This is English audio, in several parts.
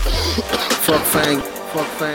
Fuck fang, fuck fang.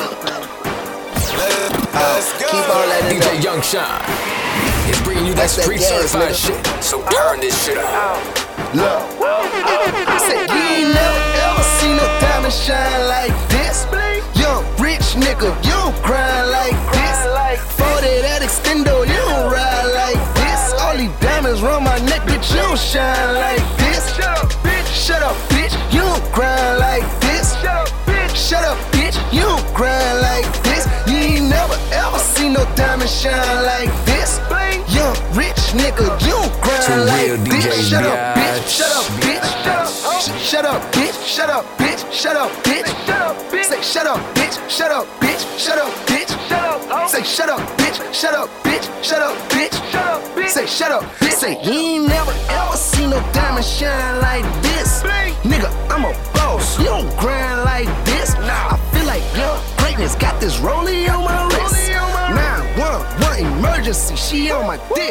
Let's go. Keep all that in DJ Young Shine is bringing you that That's that street gas, certified nigga. shit. So turn this shit up. Look, I said you ain't never ever seen no diamond shine like this. Young rich nigga, you don't grind like this. 40 that extendo, you don't ride like this. All these diamonds round my neck, bitch, you don't shine like this. Shut up, bitch, you don't grind like this. Shut up, bitch, you don't grind like this. You ain't never ever seen no diamond shine like this. Young rich nigga, you don't grind Two like real this. DJs, Shut up, bitch, bitch. shut up, bitch. Shut up, bitch, shut up, bitch, shut up, bitch. Say shut up, bitch, shut up, bitch, shut up, bitch. Say shut up, bitch, shut up, bitch, shut up, bitch. Say shut up, bitch. Say you ain't never ever seen no diamond shine like this. Nigga, I'm a boss, you don't grind like this. I feel like young greatness got this rollie on my wrist. 911 emergency, she on my dick.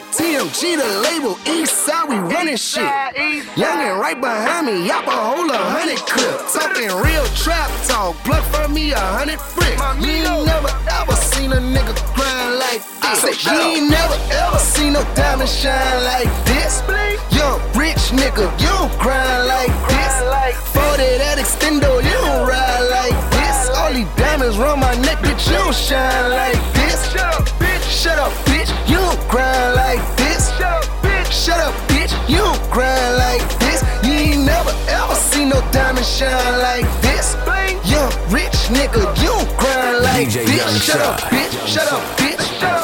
TMG the label, east side, we running shit. Youngin' right behind me, y'all can hold 100 clip. Talking real trap talk, plug for me 100 bricks. You ain't never ever seen a nigga grind like this. You ain't never ever seen no diamond shine like this. Young rich nigga, you don't grind like this. 40 that extendo, you don't ride like this. All these diamonds round my neck, bitch, you don't shine like this. Shut up, bitch, you don't grind like this. Shut up, bitch, you don't grind like this. You ain't never ever seen no diamond shine like this. Young rich nigga, you don't grind like DJ this. Young Shut up, Shine. bitch, shut up, bitch.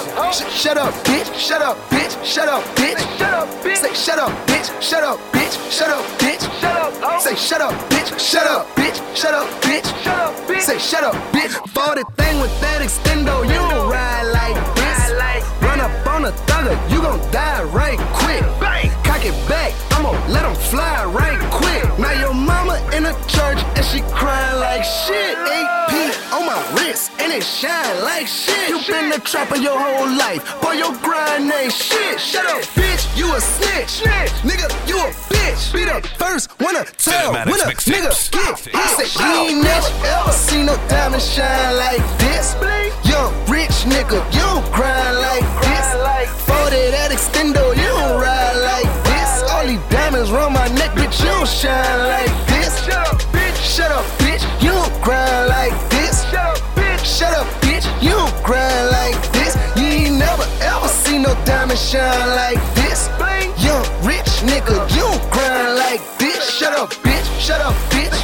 Shut up, bitch, shut up, bitch, shut up, bitch. Say shut up, bitch, shut up, bitch, shut up, bitch. Say shut up, bitch, shut up, bitch, shut up, bitch. Say shut up, bitch. For the thing with that extendo, you don't ride like this. Run up on a thugger, you gon' die right quick. Cock it back, I'ma let him fly right quick. Now your mama in a church and she crying like shit. AP on my wrist and it shine like shit. You been the trapper your whole life, boy your grind ain't shit. Shut up, bitch, you a snitch. Nigga, you a bitch. Be the first one to tell when a nigga get. I said you ain't never ever seen no diamond shine like this. Young rich nigga, you don't grind like this. 40 that extendo, you don't ride like this. All these diamonds round my neck, bitch, you don't shine like this. Shut up, bitch, you don't grind like this. Shut up, bitch, you don't grind like this. You ain't never ever seen no diamond shine like this. Young rich nigga, you don't grind like this. Shut up, bitch, shut up, bitch.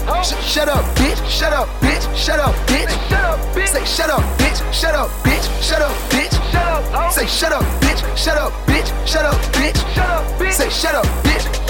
Shut up, bitch, shut up, bitch, shut up, bitch. Say shut up, bitch, shut up, bitch, shut up, bitch. Say shut up, bitch, shut up, bitch, shut up, bitch. Say shut up, bitch.